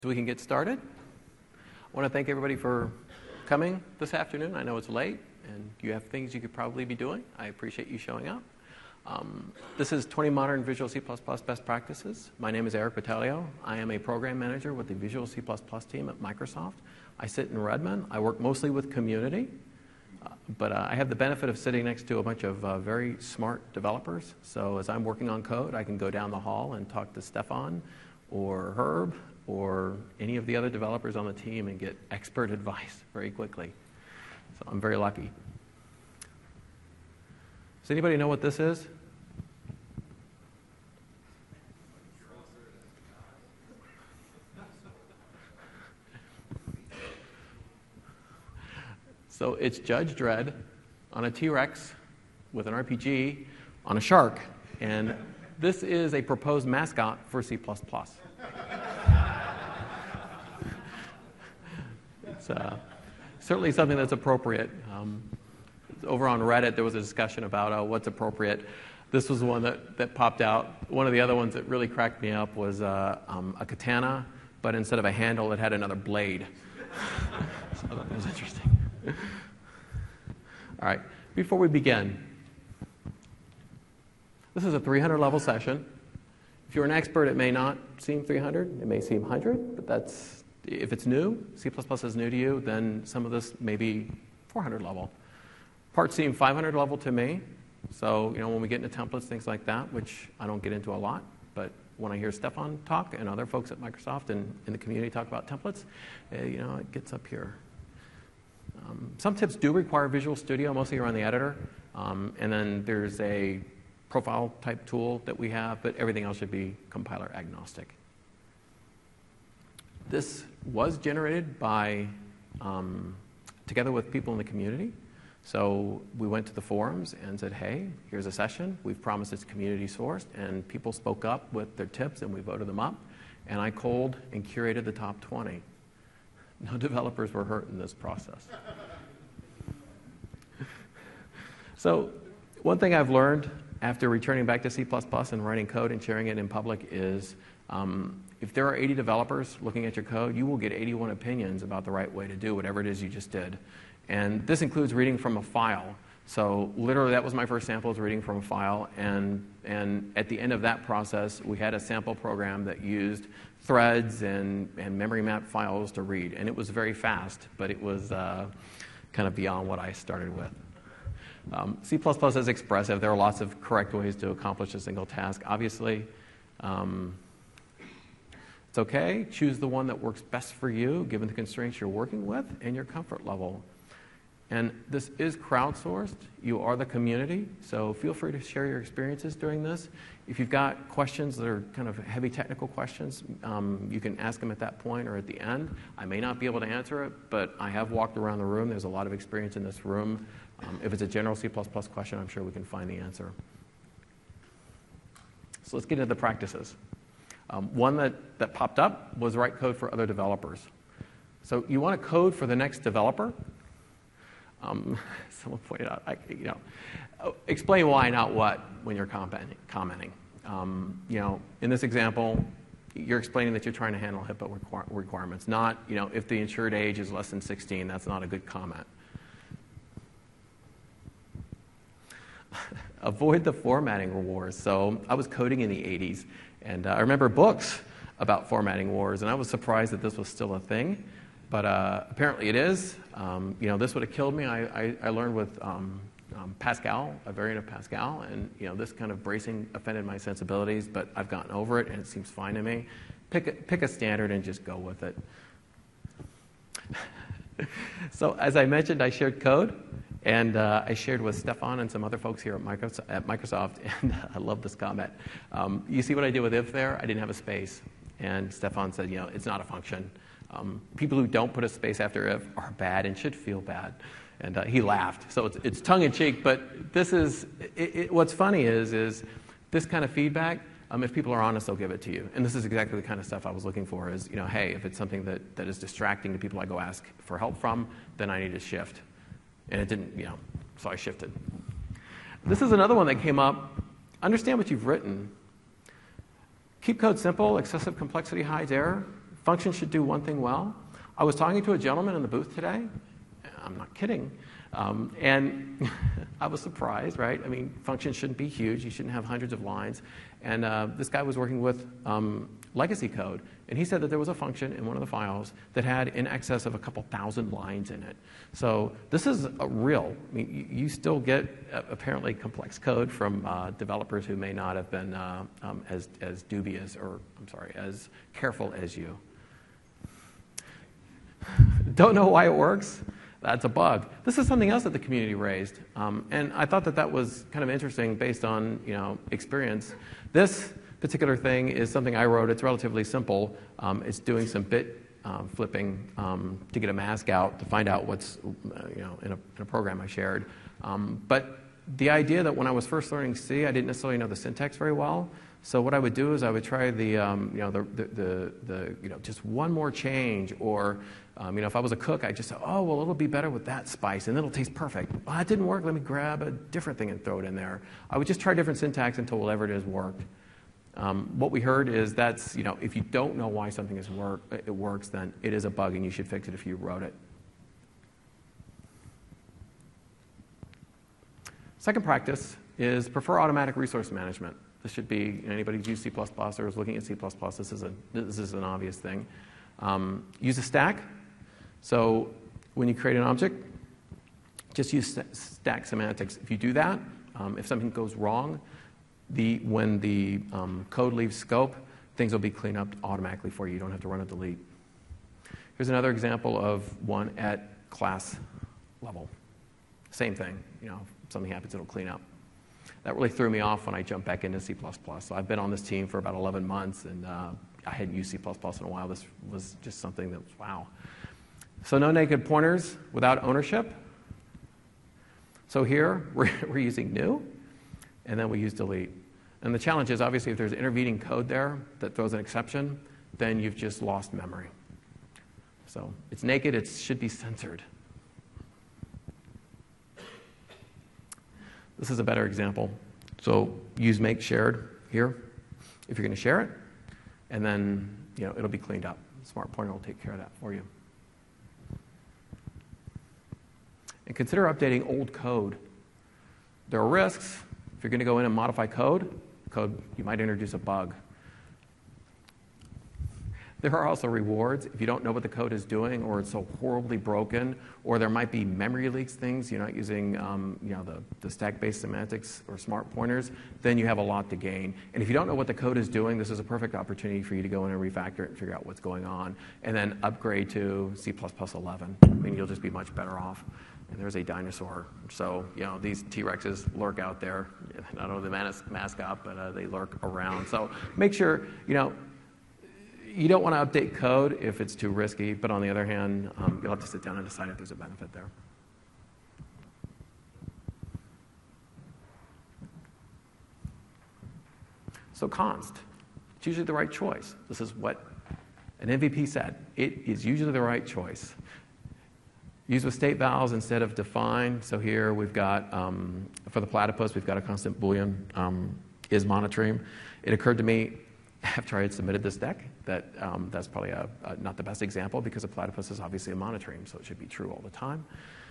So we can get started. I want to thank everybody for coming this afternoon. I know it's late and you have things you could probably be doing. I appreciate you showing up. This is 20 Modern Visual C++ Best Practices. My name is Eric Battaglio. I am a program manager with the Visual C++ team at Microsoft. I sit in Redmond. I work mostly with community, but I have the benefit of sitting next to a bunch of very smart developers. So as I'm working on code, I can go down the hall and talk to Stefan or Herb or any of the other developers on the team and get expert advice very quickly. So I'm very lucky. Does anybody know what this is? So it's Judge Dredd on a T-Rex with an RPG on a shark. And this is a proposed mascot for C++. It's certainly something that's appropriate. Over on Reddit, there was a discussion about what's appropriate. This was the one that popped out. One of the other ones that really cracked me up was a katana, but instead of a handle, it had another blade. So that was interesting. All right, before we begin, this is a 300-level session. If you're an expert, it may not seem 300. It may seem 100, but that's if it's new, C++ is new to you, then some of this may be 400 level. Parts seem 500 level to me. So, when we get into templates, things like that, which I don't get into a lot, but when I hear Stefan talk and other folks at Microsoft and in the community talk about templates, it gets up here. Some tips do require Visual Studio, mostly around the editor. And then there's a profile type tool that we have, but everything else should be compiler agnostic. This was generated by, together with people in the community. So we went to the forums and said, hey, here's a session. We've promised it's community sourced. And people spoke up with their tips, and we voted them up. And I culled and curated the top 20. No developers were hurt in this process. So one thing I've learned after returning back to C++ and writing code and sharing it in public is if there are 80 developers looking at your code, you will get 81 opinions about the right way to do whatever it is you just did. And this includes reading from a file. So literally, that was my first sample, is reading from a file. And at the end of that process, we had a sample program that used threads and memory map files to read. And it was very fast, but it was kind of beyond what I started with. C++ is expressive. There are lots of correct ways to accomplish a single task. Obviously, it's okay. Choose the one that works best for you, given the constraints you're working with and your comfort level. And this is crowdsourced. You are the community, so feel free to share your experiences during this. If you've got questions that are kind of heavy technical questions, you can ask them at that point or at the end. I may not be able to answer it, but I have walked around the room. There's a lot of experience in this room. If it's a general C++ question, I'm sure we can find the answer. So let's get into the practices. One that popped up was write code for other developers. So you want to code for the next developer. Someone pointed out, explain why, not what, when you're commenting. In this example, you're explaining that you're trying to handle HIPAA requirements, not, if the insured age is less than 16, that's not a good comment. Avoid the formatting wars. So I was coding in the 80s, and I remember books about formatting wars, and I was surprised that this was still a thing. But apparently it is. This would have killed me. I learned with Pascal, a variant of Pascal, and this kind of bracing offended my sensibilities, but I've gotten over it, and it seems fine to me. Pick a standard and just go with it. So as I mentioned, I shared code, and I shared with Stefan and some other folks here at Microsoft, and I love this comment. You see what I did with if there? I didn't have a space, and Stefan said, it's not a function. People who don't put a space after if are bad and should feel bad. And he laughed. So it's tongue-in-cheek, but this is, what's funny is this kind of feedback, if people are honest, they'll give it to you. And this is exactly the kind of stuff I was looking for is, hey, if it's something that is distracting to people I go ask for help from, then I need to shift. And it didn't, so I shifted. This is another one that came up. Understand what you've written. Keep code simple. Excessive complexity hides error. Functions should do one thing well. I was talking to a gentleman in the booth today. I'm not kidding. And I was surprised, right? I mean, functions shouldn't be huge. You shouldn't have hundreds of lines. And this guy was working with legacy code. And he said that there was a function in one of the files that had in excess of a couple thousand lines in it. So this is a real. I mean, you still get apparently complex code from developers who may not have been as dubious or, as careful as you. Don't know why it works? That's a bug. This is something else that the community raised, and I thought that that was kind of interesting based on experience. This particular thing is something I wrote. It's relatively simple. It's doing some bit flipping to get a mask out to find out what's in a program I shared. But the idea that when I was first learning C, I didn't necessarily know the syntax very well. So what I would do is I would try the just one more change, or if I was a cook, I'd just say, oh well, it'll be better with that spice, and it'll taste perfect. Well, that didn't work. Let me grab a different thing and throw it in there. I would just try different syntax until whatever it is worked. What we heard is that's if you don't know why something works, then it is a bug, and you should fix it if you wrote it. Second practice is prefer automatic resource management. This should be, anybody who's used C++ or is looking at C++, this is an obvious thing. Use a stack. So when you create an object, just use stack semantics. If you do that, if something goes wrong, when the code leaves scope, things will be cleaned up automatically for you. You don't have to run a delete. Here's another example of one at class level. Same thing. If something happens, it'll clean up. That really threw me off when I jumped back into C++. So I've been on this team for about 11 months, and I hadn't used C++ in a while. This was just something that was wow. So no naked pointers without ownership. So here, we're using new, and then we use delete. And the challenge is, obviously, if there's intervening code there that throws an exception, then you've just lost memory. So it's naked. It should be censored. This is a better example. So use make shared here if you're going to share it, and then it'll be cleaned up. Smart Pointer will take care of that for you. And consider updating old code. There are risks. If you're going to go in and modify code, you might introduce a bug. There are also rewards if you don't know what the code is doing, or it's so horribly broken, or there might be memory leaks things. You're not using the stack-based semantics or smart pointers. Then you have a lot to gain. And if you don't know what the code is doing, this is a perfect opportunity for you to go in and refactor it and figure out what's going on, and then upgrade to C++ 11. I mean, you'll just be much better off. And there's a dinosaur. So these T-Rexes lurk out there. Not only the mascot, but they lurk around. So make sure you don't want to update code if it's too risky, but on the other hand, you'll have to sit down and decide if there's a benefit there. So const, it's usually the right choice. This is what an MVP said. It is usually the right choice. Use with state vals instead of define. So here we've got, for the platypus, we've got a constant Boolean is monotremes. It occurred to me after I had submitted this deck that that's probably not the best example, because a platypus is obviously a monotreme, so it should be true all the time.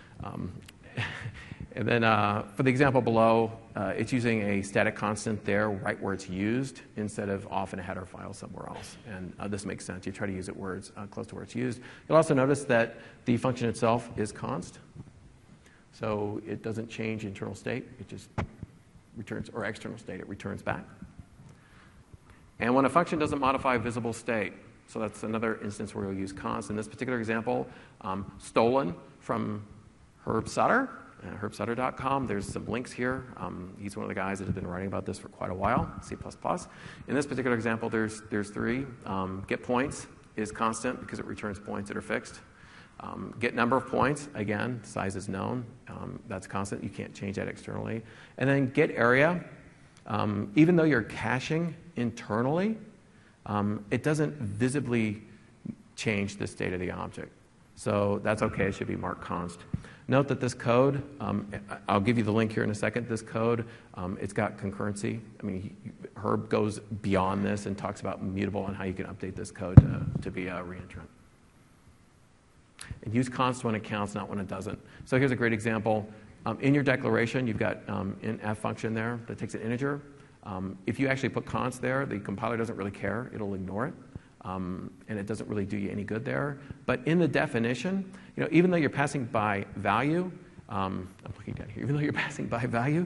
And then for the example below, it's using a static constant there right where it's used instead of off in a header file somewhere else. And this makes sense. You try to use it where it's close to where it's used. You'll also notice that the function itself is const. So it doesn't change internal state. It just returns, or external state, it returns back. And when a function doesn't modify visible state, so that's another instance where we'll use const. In this particular example, stolen from Herb Sutter, herbsutter.com. There's some links here. He's one of the guys that has been writing about this for quite a while, C++. In this particular example, there's three. Get points is constant because it returns points that are fixed. Get number of points, again, size is known. That's constant. You can't change that externally. And then get area. Even though you're caching internally, it doesn't visibly change the state of the object. So that's okay. It should be marked const. Note that this code, I'll give you the link here in a second. This code, it's got concurrency. I mean, Herb goes beyond this and talks about mutable and how you can update this code to be a reentrant. And use const when it counts, not when it doesn't. So here's a great example. In your declaration, you've got an f function there that takes an integer. If you actually put const there, the compiler doesn't really care. It'll ignore it. And it doesn't really do you any good there. But in the definition, even though you're passing by value, I'm looking down here, even though you're passing by value,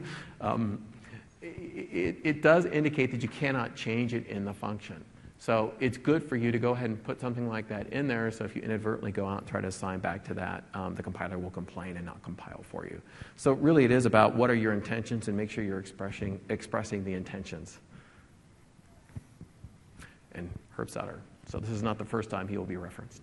it does indicate that you cannot change it in the function. So it's good for you to go ahead and put something like that in there, so if you inadvertently go out and try to assign back to that, the compiler will complain and not compile for you. So really it is about what are your intentions and make sure you're expressing the intentions. And Herb Sutter. So this is not the first time he will be referenced.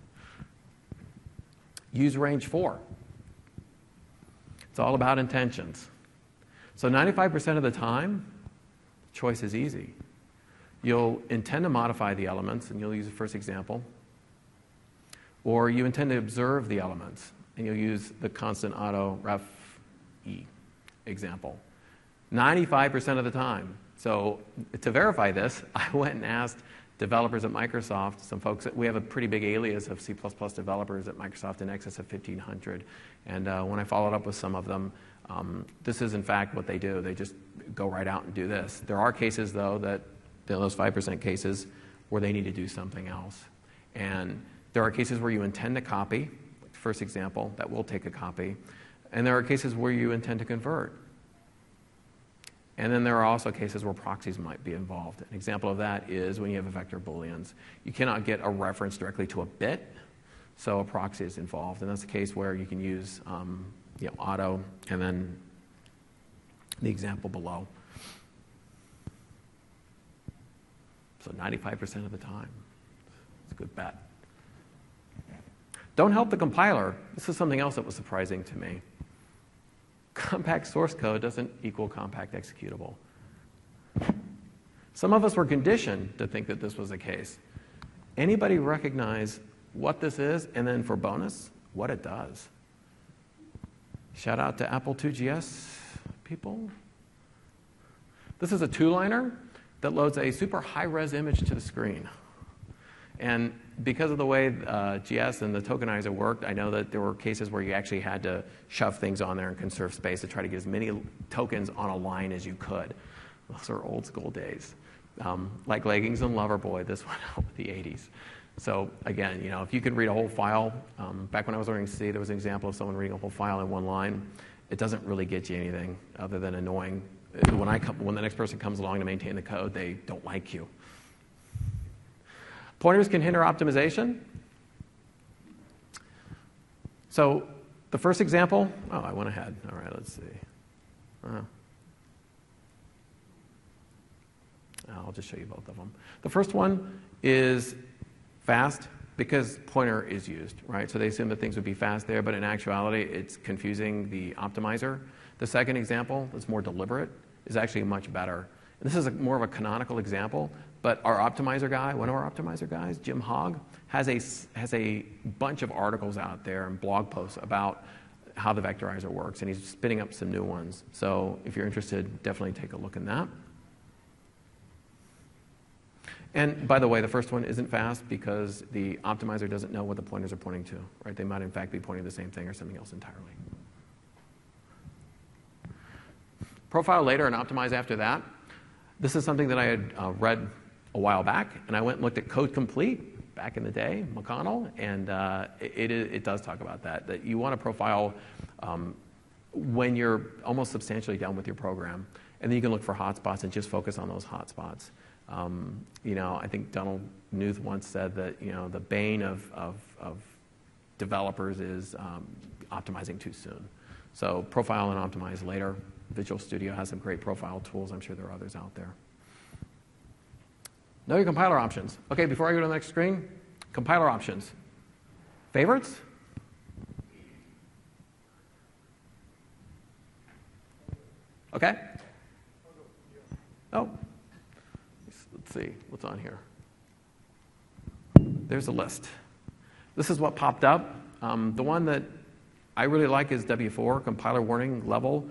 Use range 4. It's all about intentions. So 95% of the time, choice is easy. You'll intend to modify the elements, and you'll use the first example. Or you intend to observe the elements, and you'll use the constant auto ref e example. 95% of the time. So to verify this, I went and asked developers at Microsoft, some folks, we have a pretty big alias of C++ developers at Microsoft in excess of 1,500. And when I followed up with some of them, this is in fact what they do. They just go right out and do this. There are cases, though, that those 5% cases where they need to do something else. And there are cases where you intend to copy, like the first example, that will take a copy. And there are cases where you intend to convert. And then there are also cases where proxies might be involved. An example of that is when you have a vector booleans. You cannot get a reference directly to a bit, so a proxy is involved. And that's the case where you can use auto and then the example below. So 95% of the time. It's a good bet. Don't help the compiler. This is something else that was surprising to me. Compact source code doesn't equal compact executable. Some of us were conditioned to think that this was the case. Anybody recognize what this is, and then for bonus, what it does? Shout out to Apple IIgs people. This is a two-liner that loads a super high-res image to the screen. And because of the way GS and the tokenizer worked, I know that there were cases where you actually had to shove things on there and conserve space to try to get as many tokens on a line as you could. Those are old school days. Like Leggings and Loverboy, this went out with the 80s. So again, if you could read a whole file, back when I was learning C, there was an example of someone reading a whole file in one line. It doesn't really get you anything other than annoying. When the next person comes along to maintain the code, they don't like you. Pointers can hinder optimization. So the first example, I went ahead. All right, let's see. I'll just show you both of them. The first one is fast because pointer is used, right? So they assume that things would be fast there, but in actuality, it's confusing the optimizer. The second example, that's more deliberate, is actually much better. And this is more of a canonical example, but our optimizer guy, one of our optimizer guys, Jim Hogg, has a bunch of articles out there and blog posts about how the vectorizer works, and he's spinning up some new ones. So if you're interested, definitely take a look in that. And by the way, the first one isn't fast because the optimizer doesn't know what the pointers are pointing to, right? They might in fact be pointing to the same thing or something else entirely. Profile later and optimize after that. This is something that I had read a while back, and I went and looked at Code Complete back in the day, McConnell, and it does talk about that you want to profile when you're almost substantially done with your program, and then you can look for hotspots and just focus on those hotspots. I think Donald Knuth once said that the bane of developers is optimizing too soon. So profile and optimize later. Visual Studio has some great profile tools. I'm sure there are others out there. Know your compiler options. Okay, before I go to the next screen, compiler options. Favorites? Okay. Oh. Let's see what's on here. There's a list. This is what popped up. The one that I really like his W4 compiler warning level.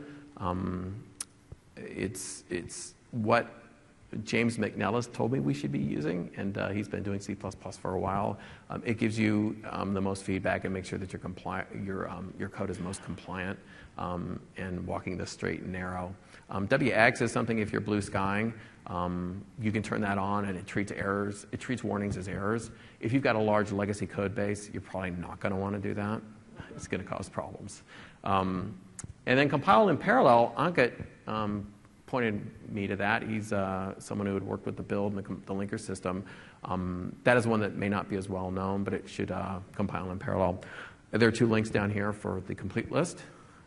It's what James McNellis told me we should be using, and he's been doing C++ for a while. It gives you the most feedback and makes sure that your code is most compliant and walking the straight and narrow. WX is something if you're blue skying, you can turn that on and it treats errors. It treats warnings as errors. If you've got a large legacy code base, you're probably not going to want to do that. It's going to cause problems. And then compile in parallel, Ankit pointed me to that. He's someone who had worked with the build and the linker system. That is one that may not be as well known, but it should compile in parallel. There are 2 links down here for the complete list.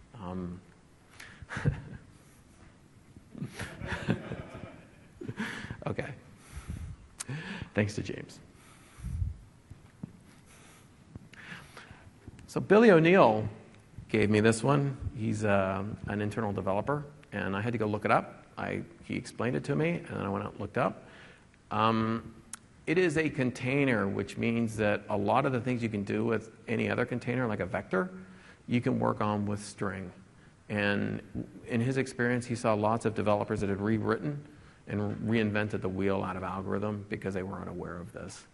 Okay. Thanks to James. So Billy O'Neill gave me this one. He's an internal developer, and I had to go look it up. He explained it to me, and then I went out and looked up. It is a container, which means that a lot of the things you can do with any other container, like a vector, you can work on with string. And in his experience, he saw lots of developers that had rewritten and reinvented the wheel out of algorithm because they were unaware of this.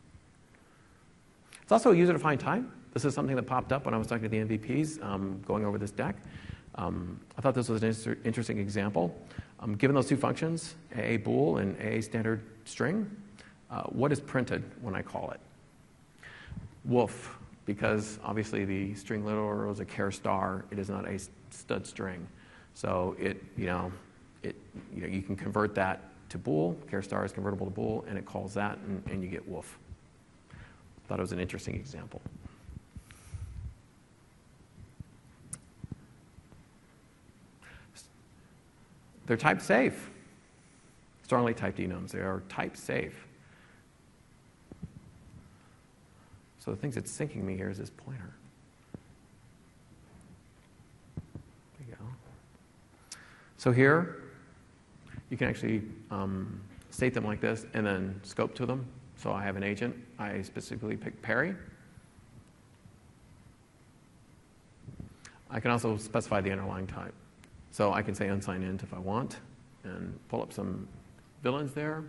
It's also a user-defined type. This is something that popped up when I was talking to the MVPs going over this deck. I thought this was an interesting example. Given those 2 functions, a bool and a standard string, what is printed when I call it? Wolf, because obviously the string literal is a char star. It is not a stud string. So you can convert that to bool. Char star is convertible to bool, and it calls that, and you get wolf. Thought it was an interesting example. They're type safe. Strongly typed enums. They are type safe. So the things that's syncing me here is this pointer. There you go. So here, you can actually state them like this and then scope to them. So I have an agent. I specifically pick Perry. I can also specify the underlying type. So I can say unsigned int if I want and pull up some villains there.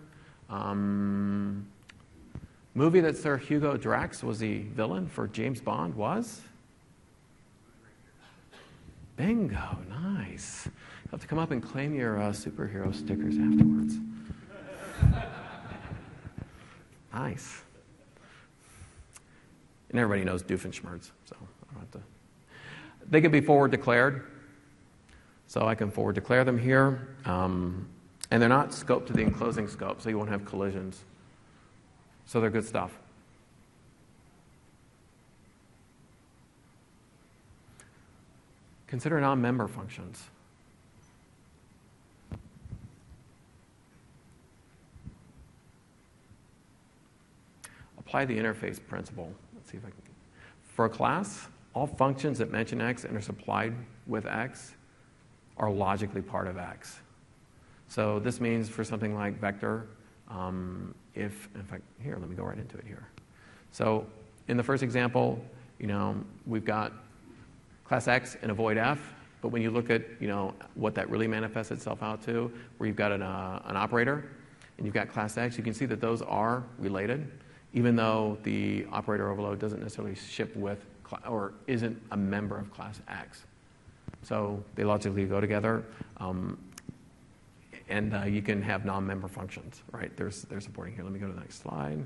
Movie that Sir Hugo Drax was the villain for James Bond was? Bingo, nice. You'll have to come up and claim your superhero stickers afterwards. Nice. And everybody knows Doofenshmirtz, so I don't have to. They can be forward declared. So I can forward declare them here. And they're not scoped to the enclosing scope, so you won't have collisions. So they're good stuff. Consider non-member functions. Apply the interface principle. Let's see if I can. For a class, all functions that mention X and are supplied with X are logically part of X. So this means for something like vector, in fact, here, let me go right into it here. So in the first example, we've got class X and a void F, but when you look at, what that really manifests itself out to, where you've got an operator and you've got class X, you can see that those are related, even though the operator overload doesn't necessarily ship with or isn't a member of class X. So they logically go together, and you can have non-member functions, right? They're supporting here. Let me go to the next slide.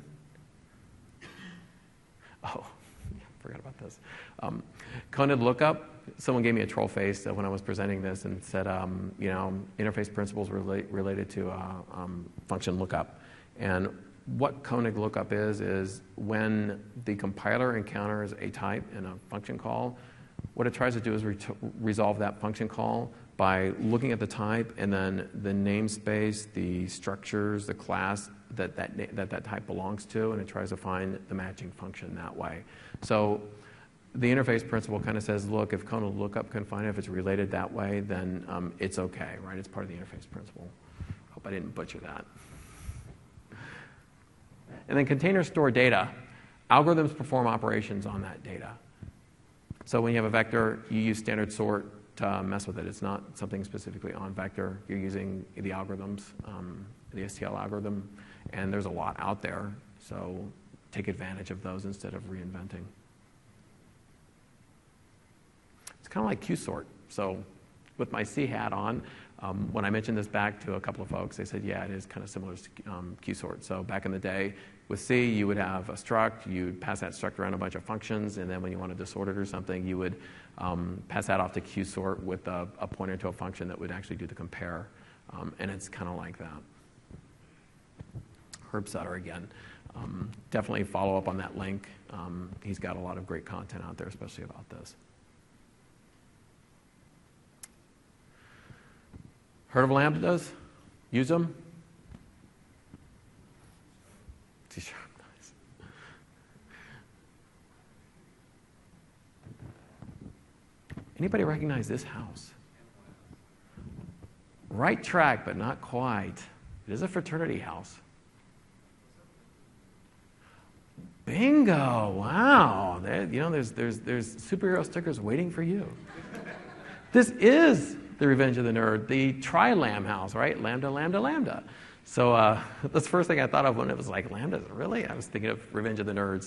Oh, forgot about this. Conid lookup. Someone gave me a troll face when I was presenting this and said, interface principles related to function lookup. And what Koenig lookup is when the compiler encounters a type in a function call, what it tries to do is resolve that function call by looking at the type and then the namespace, the structures, the class that type belongs to, and it tries to find the matching function that way. So the interface principle kind of says, look, if Koenig lookup can find it, if it's related that way, then it's okay, right? It's part of the interface principle. Hope I didn't butcher that. And then containers store data. Algorithms perform operations on that data. So when you have a vector, you use standard sort to mess with it. It's not something specifically on vector. You're using the algorithms, the STL algorithm, and there's a lot out there. So take advantage of those instead of reinventing. It's kind of like QSort. So with my C hat on, when I mentioned this back to a couple of folks, they said, yeah, it is kind of similar to QSort. So back in the day, with C, you would have a struct, you'd pass that struct around a bunch of functions, and then when you wanted to sort it or something, you would pass that off to QSort with a pointer to a function that would actually do the compare. And it's kind of like that. Herb Sutter again. Definitely follow up on that link. He's got a lot of great content out there, especially about this. Heard of lambdas? Use them? C-sharp, nice. Anybody recognize this house? Right track, but not quite. It is a fraternity house. Bingo! Wow. There's superhero stickers waiting for you. This is the Revenge of the Nerd, the tri-lam house, right? Lambda, lambda, lambda. So that's the first thing I thought of when it was like, lambda, really? I was thinking of Revenge of the Nerds.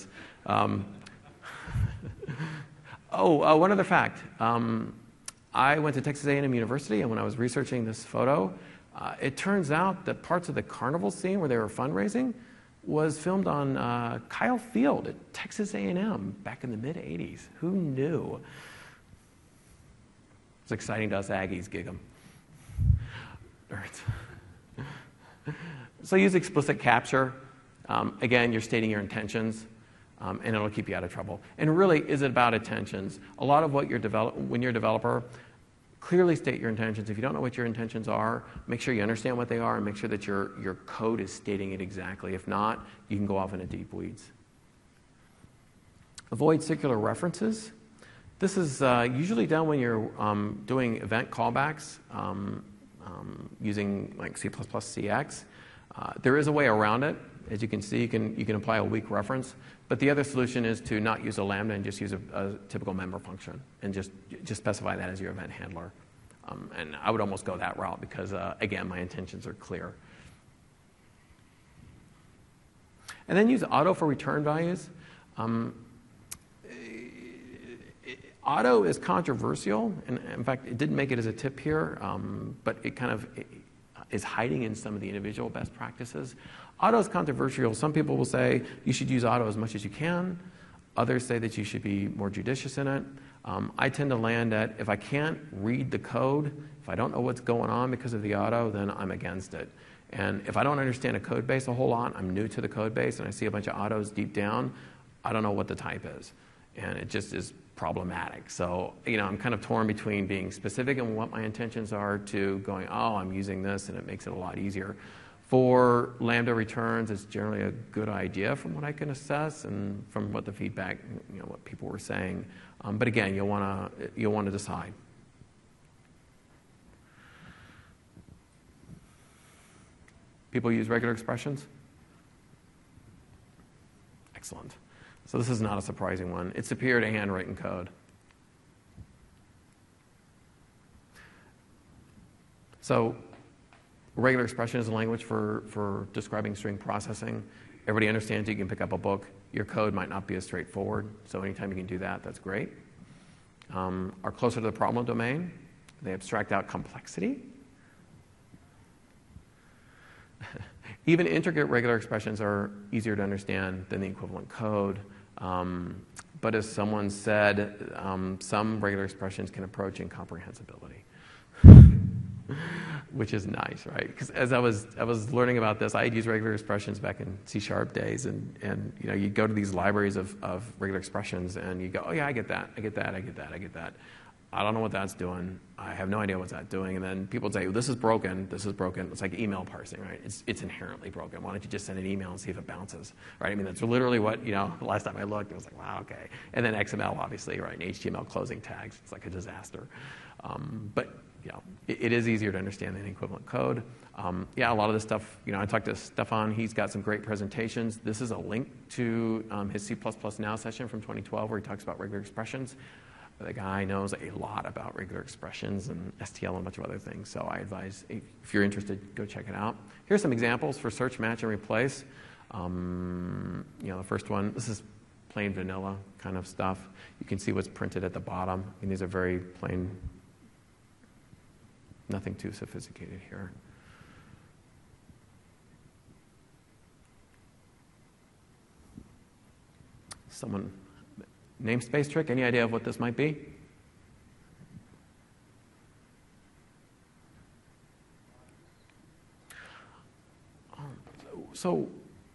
One other fact. I went to Texas A&M University, and when I was researching this photo, it turns out that parts of the carnival scene where they were fundraising was filmed on Kyle Field at Texas A&M back in the mid-'80s. Who knew? It's exciting to us Aggies, gig 'em. Nerds. So use explicit capture. Again, you're stating your intentions, and it'll keep you out of trouble. And really, is it about intentions? A lot of what when you're a developer, clearly state your intentions. If you don't know what your intentions are, make sure you understand what they are and make sure that your code is stating it exactly. If not, you can go off into deep weeds. Avoid circular references. This is usually done when you're doing event callbacks using like C++ CX. There is a way around it. As you can see, you can apply a weak reference. But the other solution is to not use a lambda and just use a typical member function and just specify that as your event handler. And I would almost go that route because, again, my intentions are clear. And then use auto for return values. Auto is controversial, and in fact, it didn't make it as a tip here, but it kind of is hiding in some of the individual best practices. Auto is controversial. Some people will say you should use auto as much as you can. Others say that you should be more judicious in it. I tend to land at if I can't read the code, if I don't know what's going on because of the auto, then I'm against it. And if I don't understand a code base a whole lot, I'm new to the code base, and I see a bunch of autos deep down, I don't know what the type is. And it just is problematic. So, I'm kind of torn between being specific in what my intentions are to going, oh, I'm using this, and it makes it a lot easier. For Lambda returns, it's generally a good idea from what I can assess and from what the feedback, what people were saying. But again, you'll want to decide. People use regular expressions? Excellent. So this is not a surprising one. It's superior to handwritten code. So regular expression is a language for describing string processing. Everybody understands you can pick up a book. Your code might not be as straightforward. So anytime you can do that, that's great. Are closer to the problem domain. They abstract out complexity. Even intricate regular expressions are easier to understand than the equivalent code. But as someone said, some regular expressions can approach incomprehensibility, which is nice, right? Because as I was learning about this, I had used regular expressions back in C# days, and you go to these libraries of regular expressions, and you go, oh yeah, I get that. I don't know what that's doing. I have no idea what that's doing. And then people say, well, this is broken. It's like email parsing, right? It's inherently broken. Why don't you just send an email and see if it bounces, right? I mean, that's literally what, the last time I looked, it was like, wow, okay. And then XML, obviously, right? And HTML closing tags. It's like a disaster. But, it is easier to understand than equivalent code. A lot of this stuff, I talked to Stefan. He's got some great presentations. This is a link to his C++ Now session from 2012 where he talks about regular expressions. The guy knows a lot about regular expressions and STL and a bunch of other things. So I advise, if you're interested, go check it out. Here's some examples for search, match, and replace. The first one, this is plain vanilla kind of stuff. You can see what's printed at the bottom. And these are very plain, nothing too sophisticated here. Namespace trick, any idea of what this might be? So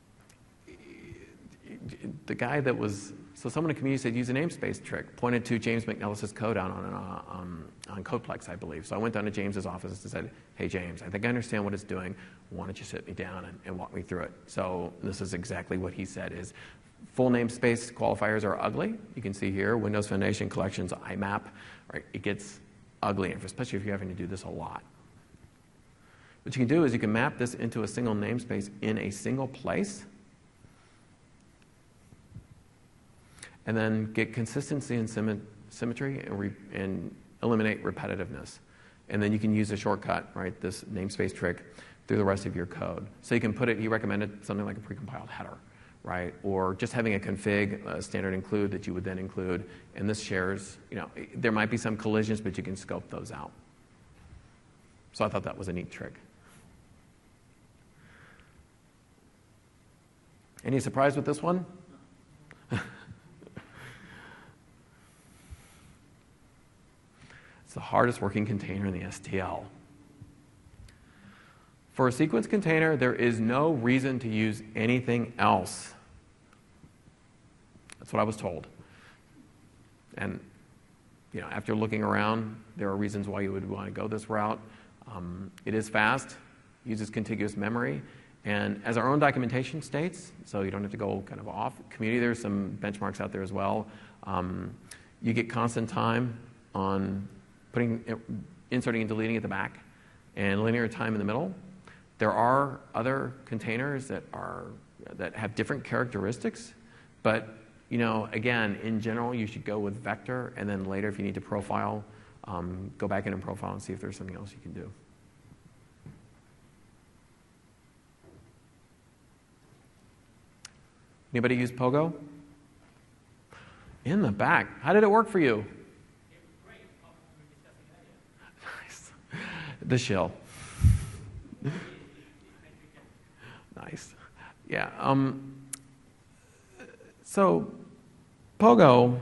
the guy that was, someone in the community said use a namespace trick, pointed to James McNellis's code out on Codeplex, I believe. So I went down to James's office and said, hey, James, I think I understand what it's doing. Why don't you sit me down and walk me through it? So this is exactly what he said is, full namespace qualifiers are ugly. You can see here, Windows Foundation Collections, IMAP, right? It gets ugly, especially if you're having to do this a lot. What you can do is you can map this into a single namespace in a single place, and then get consistency and symmetry and eliminate repetitiveness. And then you can use a shortcut, right, this namespace trick, through the rest of your code. So you can put it, he recommended something like a precompiled header, right? Or just having a config, a standard include that you would then include, and this shares, there might be some collisions, but you can scope those out. So I thought that was a neat trick. Any surprise with this one? It's the hardest working container in the STL. For a sequence container, there is no reason to use anything else. That's what I was told. And after looking around, there are reasons why you would want to go this route. It is fast, uses contiguous memory, and as our own documentation states, so you don't have to go kind of off community, there's some benchmarks out there as well. You get constant time on inserting and deleting at the back, and linear time in the middle. There are other containers that have different characteristics, but again, in general, you should go with vector, and then later, if you need to profile, go back in and profile and see if there's something else you can do. Anybody use Pogo? In the back. How did it work for you? Nice. The shell. Nice. Yeah. So, Pogo,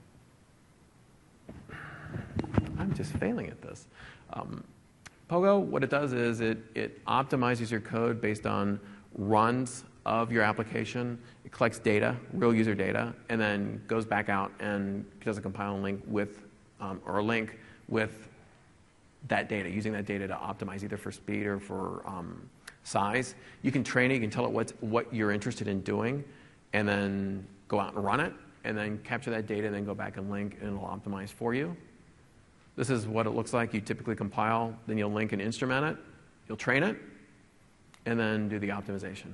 I'm just failing at this. Pogo, what it does is it optimizes your code based on runs of your application. It collects data, real user data, and then goes back out and does a compile and link with, or a link with that data, using that data to optimize either for speed or for size. You can train it, you can tell it what you're interested in doing, and then go out and run it, and then capture that data, and then go back and link, and it'll optimize for you. This is what it looks like. You typically compile, then you'll link and instrument it, you'll train it, and then do the optimization.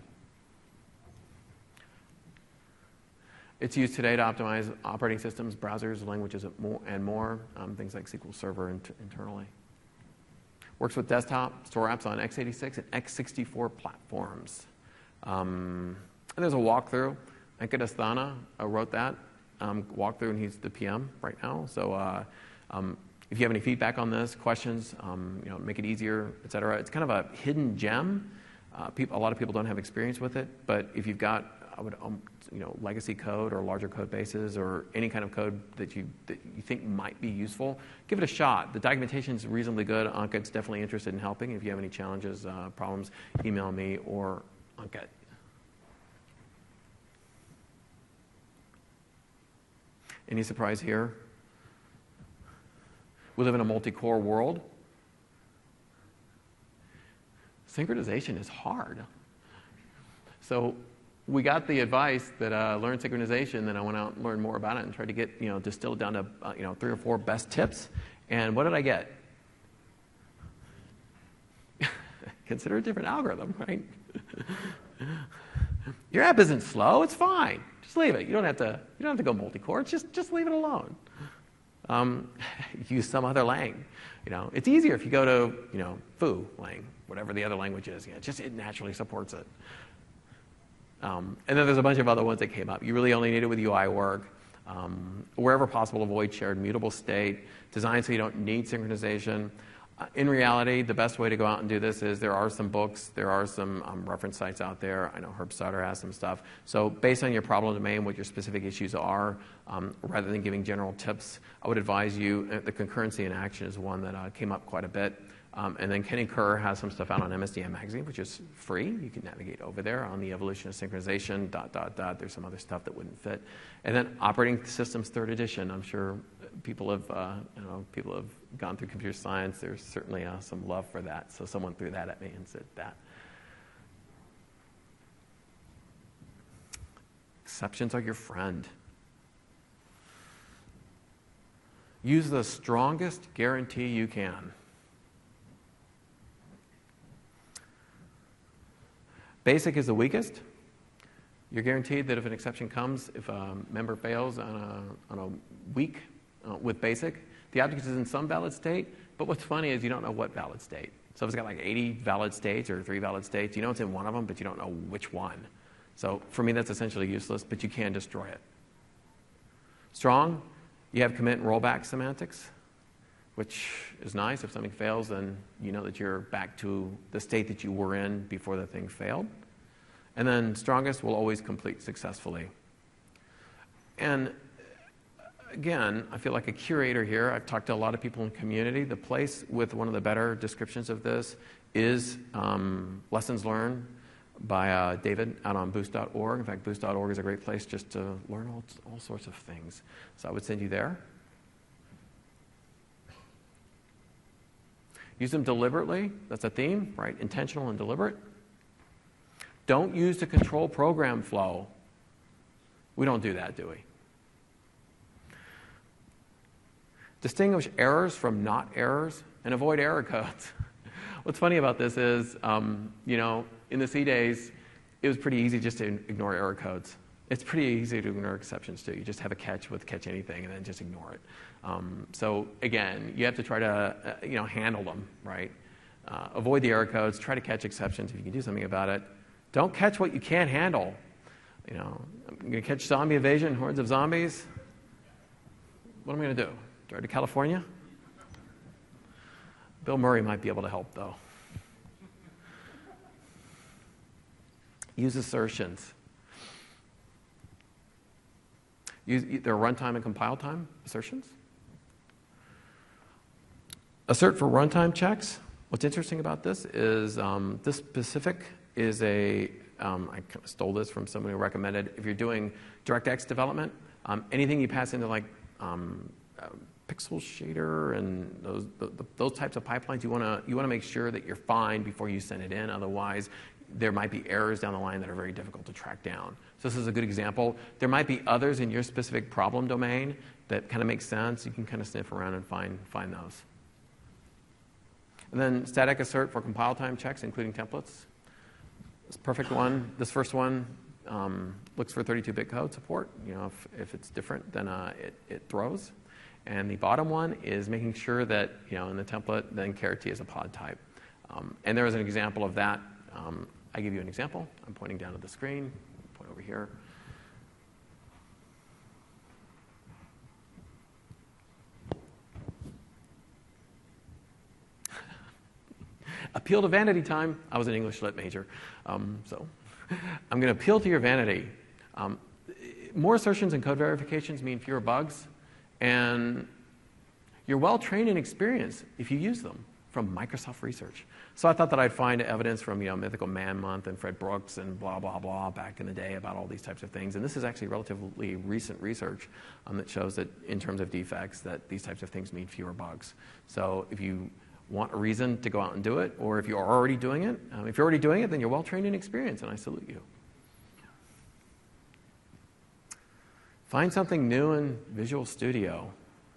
It's used today to optimize operating systems, browsers, languages, and more, things like SQL Server internally. Works with desktop, store apps on x86 and x64 platforms. And there's a walkthrough. Ankit Asthana wrote that walkthrough, and he's the PM right now. So if you have any feedback on this, questions, make it easier, et cetera. It's kind of a hidden gem. A lot of people don't have experience with it, but if you've got legacy code or larger code bases or any kind of code that you think might be useful, give it a shot. The documentation is reasonably good. Ankit's definitely interested in helping. If you have any challenges, problems, email me or Ankit. Any surprise here? We live in a multi-core world. Synchronization is hard. So we got the advice that learn synchronization, then I went out and learned more about it and tried to get, distill it down to 3 or 4 best tips. And what did I get? Consider a different algorithm, right? Your app isn't slow, it's fine. Just leave it. You don't have to go multi-core. Just leave it alone. use some other lang. It's easier if you go to, foo lang, whatever the other language is. It naturally supports it. And then there's a bunch of other ones that came up. You really only need it with UI work. Wherever possible, avoid shared mutable state. Design so you don't need synchronization. In reality, the best way to go out and do this is there are some books, there are some reference sites out there. I know Herb Sutter has some stuff. So based on your problem domain, what your specific issues are, rather than giving general tips, I would advise you, the concurrency in action is one that came up quite a bit. And then Kenny Kerr has some stuff out on MSDN Magazine, which is free. You can navigate over there on the evolution of synchronization, ... There's some other stuff that wouldn't fit. And then Operating Systems 3rd edition. I'm sure people have gone through computer science. There's certainly some love for that. So someone threw that at me and said that. Exceptions are your friend. Use the strongest guarantee you can. Basic is the weakest. You're guaranteed that if an exception comes, if a member fails on a week with basic, the object is in some valid state, but what's funny is you don't know what valid state. So if it's got like 80 valid states or 3 valid states, you know it's in one of them, but you don't know which one. So for me, that's essentially useless, but you can destroy it. Strong, you have commit and rollback semantics, which is nice. If something fails, then you know that you're back to the state that you were in before the thing failed. And then strongest will always complete successfully. And again, I feel like a curator here. I've talked to a lot of people in the community. The place with one of the better descriptions of this is Lessons Learned by David out on Boost.org. In fact, Boost.org is a great place just to learn all sorts of things. So I would send you there. Use them deliberately. That's a theme, right? Intentional and deliberate. Don't use to control program flow. We don't do that, do we? Distinguish errors from not errors and avoid error codes. What's funny about this is, in the C days, it was pretty easy just to ignore error codes. It's pretty easy to ignore exceptions too. You just have a catch with catch anything and then just ignore it. So again, you have to try to handle them, right? Avoid the error codes. Try to catch exceptions if you can do something about it. Don't catch what you can't handle. I'm going to catch zombie invasion, hordes of zombies. What am I going to do? Drive to California? Bill Murray might be able to help, though. Use assertions. Use their runtime and compile time assertions. Assert for runtime checks. What's interesting about this is this specific is I kind of stole this from somebody who recommended, if you're doing DirectX development, anything you pass into like pixel shader and those types of pipelines, you want to make sure that you're fine before you send it in. Otherwise, there might be errors down the line that are very difficult to track down. So this is a good example. There might be others in your specific problem domain that kind of make sense. You can kind of sniff around and find those. And then static assert for compile time checks, including templates. This perfect one, this first one, looks for 32-bit code support. If it's different, then it throws. And the bottom one is making sure that in the template, then char T is a pod type. And there is an example of that. I give you an example. I'm pointing down to the screen. Point over here. Appeal to vanity time. I was an English lit major, so I'm going to appeal to your vanity. More assertions and code verifications mean fewer bugs, and you're well trained and experienced if you use them from Microsoft Research. So I thought that I'd find evidence from Mythical Man Month and Fred Brooks and blah, blah, blah back in the day about all these types of things. And this is actually relatively recent research that shows that in terms of defects that these types of things mean fewer bugs. So if you want a reason to go out and do it, or if you're already doing it, then you're well trained and experienced, and I salute you. Find something new in Visual Studio.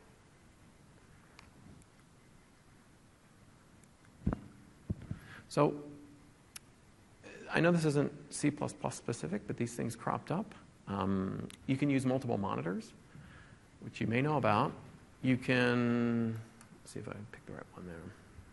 So I know this isn't C++ specific, but these things cropped up. You can use multiple monitors, which you may know about. you can, let's see if I picked the right one there.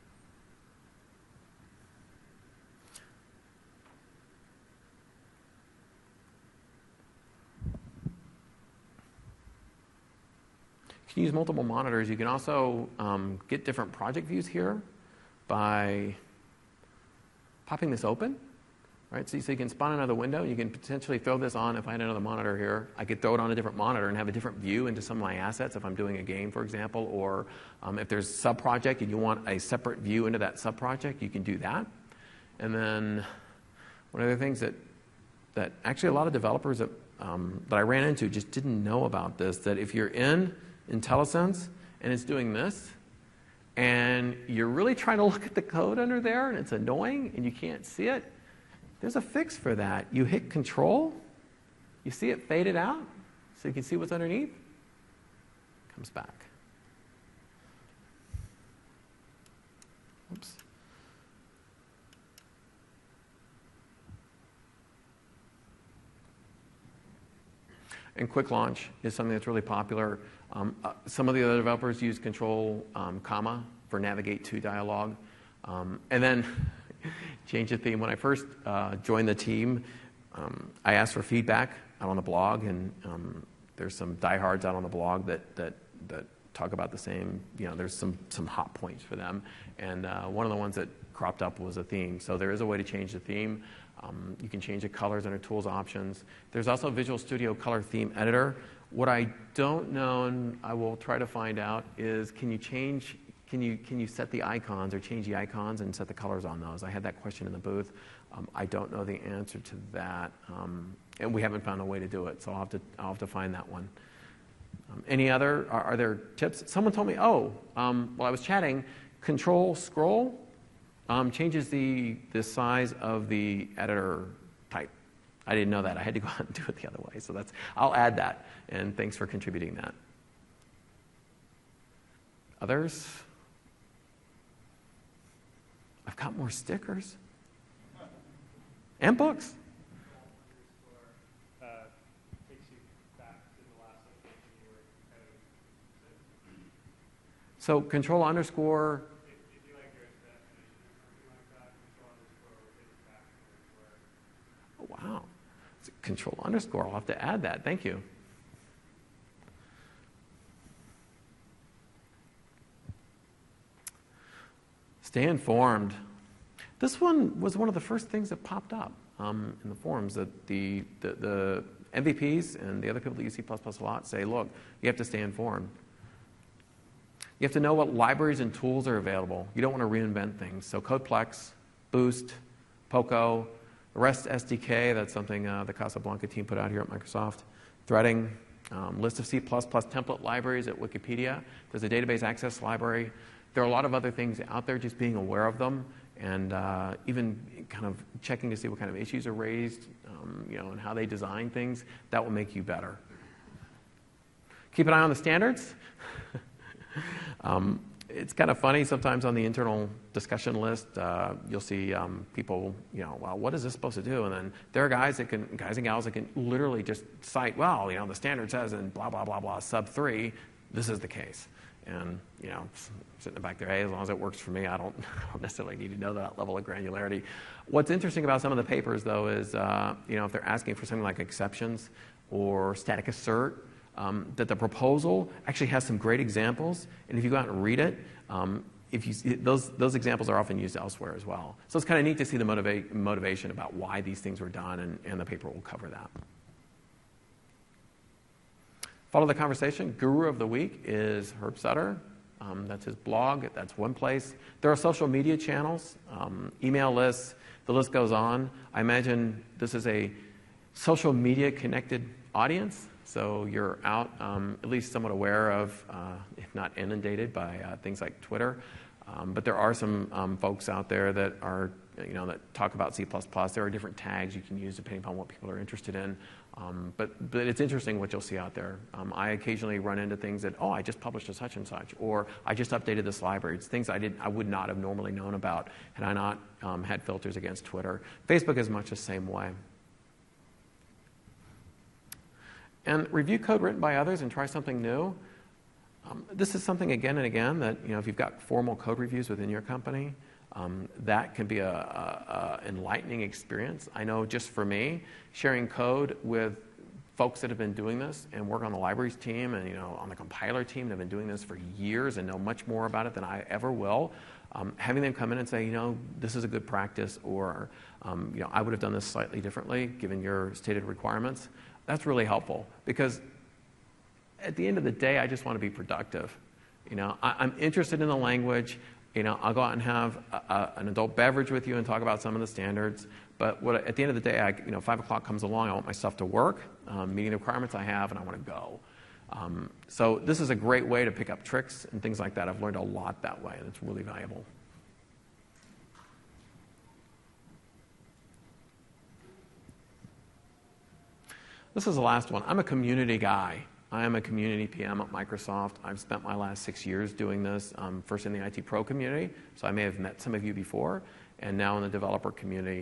You can use multiple monitors. You can also get different project views here by popping this open. Right? So you can spawn another window. You can potentially throw this on. If I had another monitor here, I could throw it on a different monitor and have a different view into some of my assets if I'm doing a game, for example, or if there's a sub-project and you want a separate view into that sub-project, you can do that. And then one of the things that actually a lot of developers that I ran into just didn't know about this, that if you're in IntelliSense and it's doing this, and you're really trying to look at the code under there and it's annoying and you can't see it, there's a fix for that. You hit Control, you see it faded out, so you can see what's underneath. Comes back. Oops. And quick launch is something that's really popular. Some of the other developers use Control, comma for navigate to dialog. And then change the theme. When I first joined the team, I asked for feedback out on the blog, and there's some diehards out on the blog that talk about the same. There's some hot points for them, and one of the ones that cropped up was a theme. So there is a way to change the theme. You can change the colors under Tools Options. There's also Visual Studio Color Theme Editor. What I don't know, and I will try to find out, is can you set the icons or change the icons and set the colors on those? I had that question in the booth. I don't know the answer to that, and we haven't found a way to do it. So I'll have to find that one. Any other? Are there tips? Someone told me, while I was chatting, Control Scroll changes the size of the editor type. I didn't know that. I had to go out and do it the other way. So I'll add that. And thanks for contributing that. Others? I've got more stickers. And books. So Control underscore. If you like your definition or something like that, Control underscore will take you back to where. Oh, wow. It's Control underscore. I'll have to add that. Thank you. Stay informed. This one was one of the first things that popped up in the forums, that the MVPs and the other people that use C++ a lot say, look, you have to stay informed. You have to know what libraries and tools are available. You don't want to reinvent things. So Codeplex, Boost, Poco, the REST SDK, that's something the Casablanca team put out here at Microsoft. Threading, list of C++ template libraries at Wikipedia. There's a database access library. There are a lot of other things out there, just being aware of them and even kind of checking to see what kind of issues are raised, and how they design things. That will make you better. Keep an eye on the standards. It's kind of funny sometimes on the internal discussion list, you'll see people, well, what is this supposed to do? And then there are guys and gals that can literally just cite, well, the standard says in blah, blah, blah, blah, sub 3, this is the case. And, sitting back there, hey, as long as it works for me, I don't necessarily need to know that level of granularity. What's interesting about some of the papers, though, is, if they're asking for something like exceptions or static assert, that the proposal actually has some great examples, and if you go out and read it, those examples are often used elsewhere as well. So it's kind of neat to see the motivation about why these things were done, and the paper will cover that. Follow the conversation. Guru of the Week is Herb Sutter. That's his blog. That's one place. There are social media channels, email lists. The list goes on. I imagine this is a social media connected audience. So you're out, at least somewhat aware of, if not inundated by things like Twitter. But there are some folks out there that are, that talk about C++. There are different tags you can use depending upon what people are interested in. But it's interesting what you'll see out there. I occasionally run into things that, I just published a such and such, or I just updated this library. It's things I would not have normally known about had I not had filters against Twitter. Facebook is much the same way. And review code written by others and try something new. This is something again and again that, if you've got formal code reviews within your company, that can be a enlightening experience. I know just for me, sharing code with folks that have been doing this and work on the libraries team and on the compiler team that have been doing this for years and know much more about it than I ever will, having them come in and say, this is a good practice, or I would have done this slightly differently given your stated requirements. That's really helpful, because at the end of the day, I just want to be productive. I'm interested in the language. I'll go out and have an adult beverage with you and talk about some of the standards. But at the end of the day, 5 o'clock comes along, I want my stuff to work, meeting the requirements I have, and I want to go. So this is a great way to pick up tricks and things like that. I've learned a lot that way, and it's really valuable. This is the last one. I'm a community guy. I am a community PM at Microsoft. I've spent my last 6 years doing this, first in the IT Pro community, so I may have met some of you before, and now in the developer community.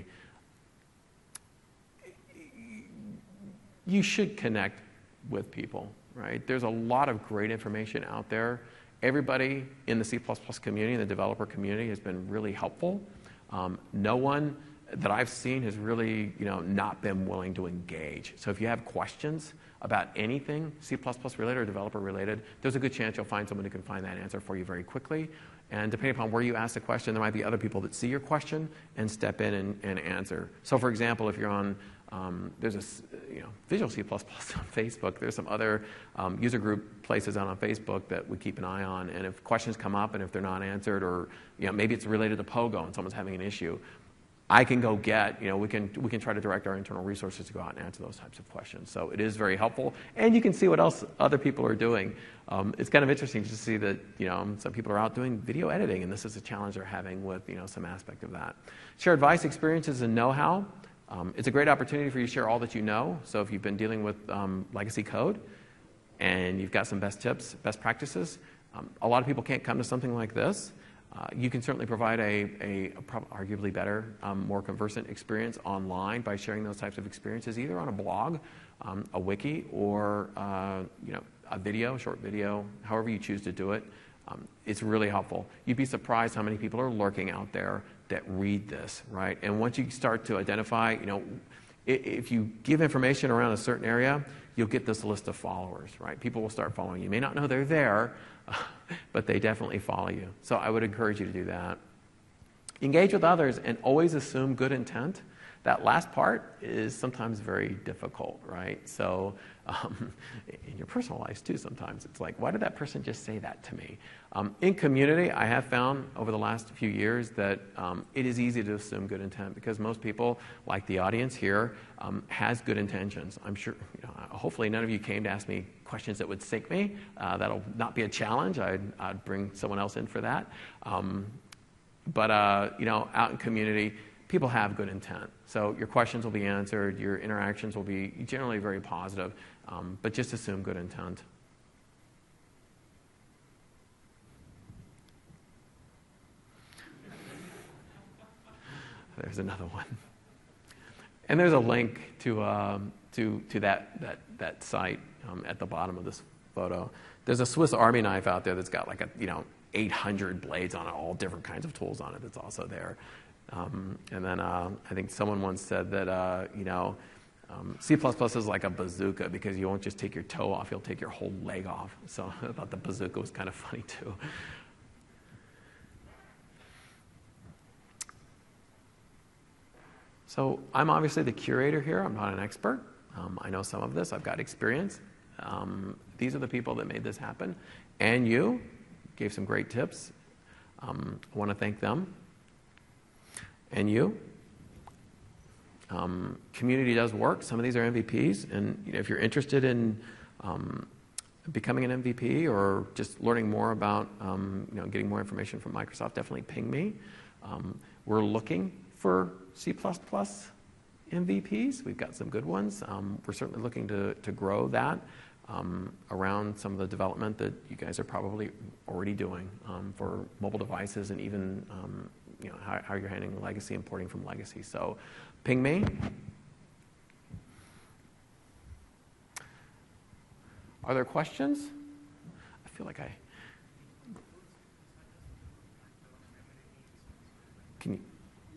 You should connect with people, right? There's a lot of great information out there. Everybody in the C++ community, the developer community, has been really helpful. No one that I've seen has really, not been willing to engage. So if you have questions about anything C++ related or developer related, there's a good chance you'll find someone who can find that answer for you very quickly. And depending upon where you ask the question, there might be other people that see your question and step in and answer. So for example, if you're on, there's a Visual C++ on Facebook, there's some other user group places out on Facebook that we keep an eye on. And if questions come up and if they're not answered, or maybe it's related to Pogo and someone's having an issue, I can go get, we can try to direct our internal resources to go out and answer those types of questions. So it is very helpful. And you can see what else other people are doing. It's kind of interesting to see that, some people are out doing video editing, and this is a challenge they're having with, some aspect of that. Share advice, experiences, and know-how. It's a great opportunity for you to share all that you know. So if you've been dealing with legacy code and you've got some best tips, best practices, a lot of people can't come to something like this. You can certainly provide a arguably better, more conversant experience online by sharing those types of experiences, either on a blog, a wiki, or a video, short video, however you choose to do it. It's really helpful. You'd be surprised how many people are lurking out there that read this, right? And once you start to identify, if you give information around a certain area, you'll get this list of followers, right? People will start following you. You may not know they're there, but they definitely follow you. So I would encourage you to do that. Engage with others and always assume good intent. That last part is sometimes very difficult, right? So in your personal lives too, sometimes it's like, why did that person just say that to me? In community, I have found over the last few years that it is easy to assume good intent, because most people, like the audience here, has good intentions. I'm sure, hopefully none of you came to ask me questions that would sink me. That'll not be a challenge. I'd bring someone else in for that. But out in community, people have good intent. So your questions will be answered, your interactions will be generally very positive, but just assume good intent. There's another one. And there's a link to that site at the bottom of this photo. There's a Swiss Army knife out there that's got like 800 blades on it, all different kinds of tools on it. That's also there. And then I think someone once said that, C++ is like a bazooka, because you won't just take your toe off, you'll take your whole leg off. So I thought the bazooka was kind of funny too. So I'm obviously the curator here. I'm not an expert. I know some of this. I've got experience. These are the people that made this happen. And you gave some great tips. I want to thank them. And you. Community does work. Some of these are MVPs. And if you're interested in becoming an MVP or just learning more about getting more information from Microsoft, definitely ping me. We're looking for C++ MVPs. We've got some good ones. We're certainly looking to grow that around some of the development that you guys are probably already doing for mobile devices, and even how you're handling legacy and porting from legacy. So ping me. Are there questions? I feel like can you?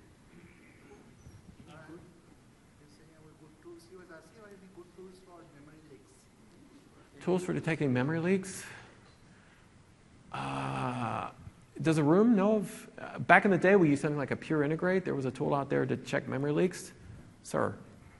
Tools for detecting memory leaks? Does a room know of? Back in the day, we used something like a Pure Integrate. There was a tool out there to check memory leaks. Sir?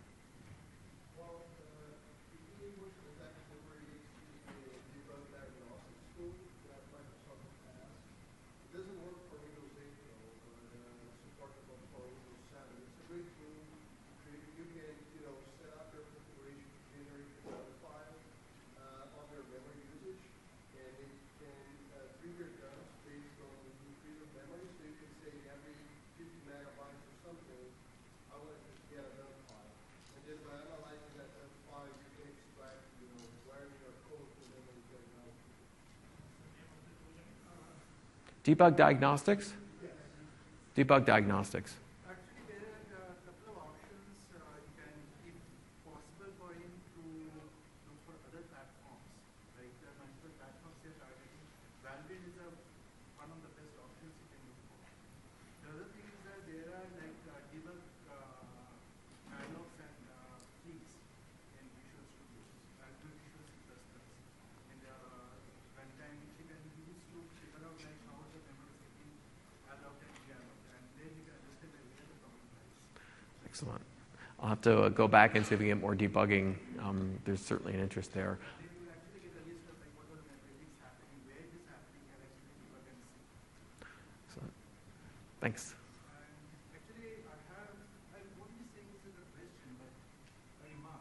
Debug diagnostics? Yes. Debug diagnostics. Actually, there are a couple of options. You can, if possible for him to look for other platforms. Like there are multiple platforms they're targeting. Valgrind is one of the best options you can look for. The other thing is that there are like debug dialogues and keys in Visual Studio, Visual C++. And runtime which you can use to figure out like how the memory is getting allowed and de-allowed. And then you can understand where the problem lies. Excellent. I'll have to go back and see if we can get more debugging. There's certainly an interest there. Then you will actually get a list of like what are the memory leaks happening, where it is happening, and actually debug and see. Excellent. Thanks. And actually, I won't be saying this is a question, but a remark.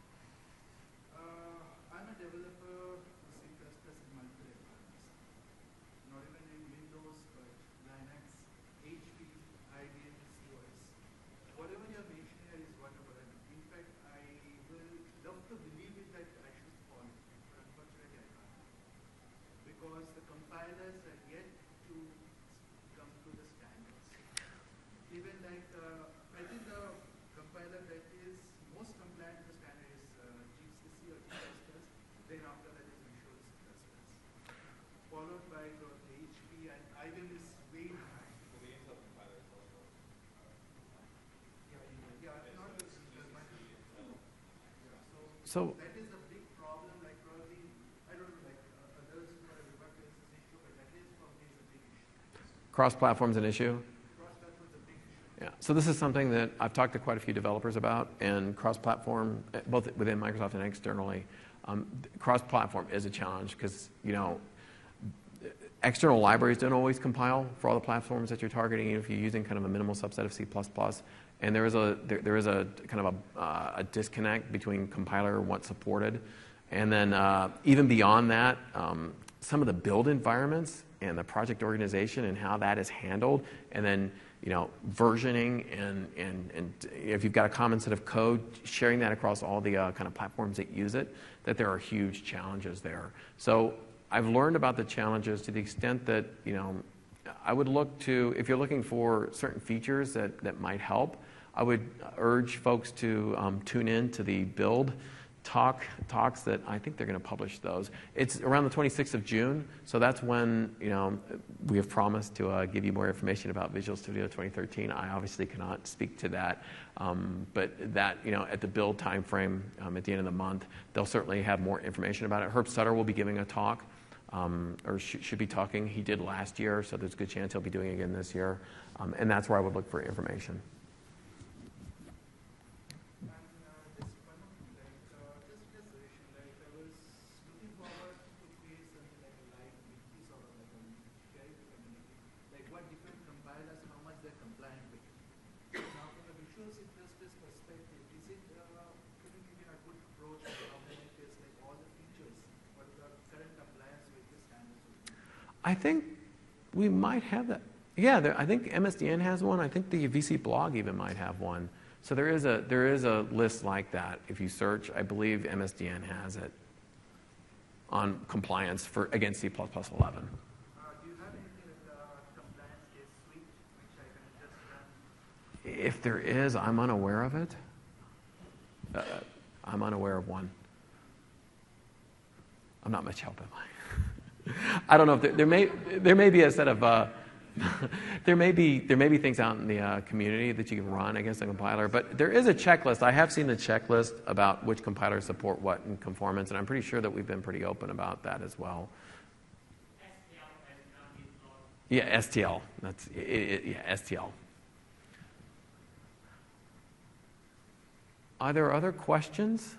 I'm a developer for C++ in multiple environments. Not even in Windows, but Linux, HP, IBM, COS. Whatever you're mentioning here is whatever. And in fact, I will love to believe it that I should follow it, but unfortunately I can't. Because the compilers are yet to come to the standards. Even like, I think the compiler that is most compliant to the standard is GCC or G++. Then after that is Visual C++. Followed by the HP and IBM is way behind. Yeah, not So that is a big problem. Like probably, I don't know, like others who are working this issue, but that is probably a big issue. cross-platform is an issue. Cross-platform is a big issue. Yeah. So this is something that I've talked to quite a few developers about, and cross-platform, both within Microsoft and externally, cross-platform is a challenge because, external libraries don't always compile for all the platforms that you're targeting, even if you're using kind of a minimal subset of C++. And there is a kind of a disconnect between compiler and what's supported. And then even beyond that, some of the build environments and the project organization and how that is handled, and then versioning and if you've got a common set of code, sharing that across all the kind of platforms that use it, that there are huge challenges there. So I've learned about the challenges to the extent that I would look to, if you're looking for certain features that might help, I would urge folks to tune in to the build talks that I think they're going to publish those. It's around the 26th of June, so that's when we have promised to give you more information about Visual Studio 2013. I obviously cannot speak to that, but that at the build time frame at the end of the month, they'll certainly have more information about it. Herb Sutter will be giving a talk, or should be talking. He did last year, so there's a good chance he'll be doing it again this year, and that's where I would look for information. I think we might have that. Yeah, I think MSDN has one. I think the VC blog even might have one. So there is a list like that. If you search, I believe MSDN has it on compliance against C++ 11. Do you have anything with the compliance case suite, which I can just run? If there is, I'm unaware of it. I'm unaware of one. I'm not much help, am I? I don't know if there may be a set of there may be things out in the community that you can run against a compiler, but there is a checklist. I have seen the checklist about which compilers support what in conformance, and I'm pretty sure that we've been pretty open about that as well. Yeah, STL. That's yeah, STL. Are there other questions?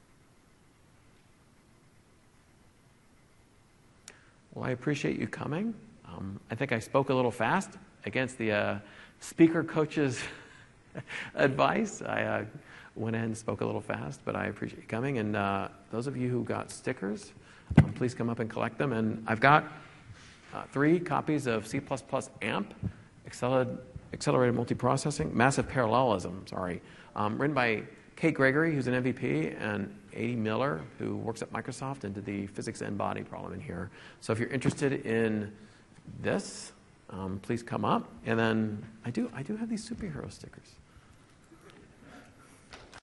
Well, I appreciate you coming. I think I spoke a little fast against the speaker coach's advice. I went ahead and spoke a little fast, but I appreciate you coming. And those of you who got stickers, please come up and collect them. And I've got 3 copies of C++ AMP, Accelerated Multiprocessing, Massive Parallelism, written by Kate Gregory, who's an MVP, and A.D. Miller, who works at Microsoft and did the physics n-body problem in here. So if you're interested in this, please come up. And then I do have these superhero stickers.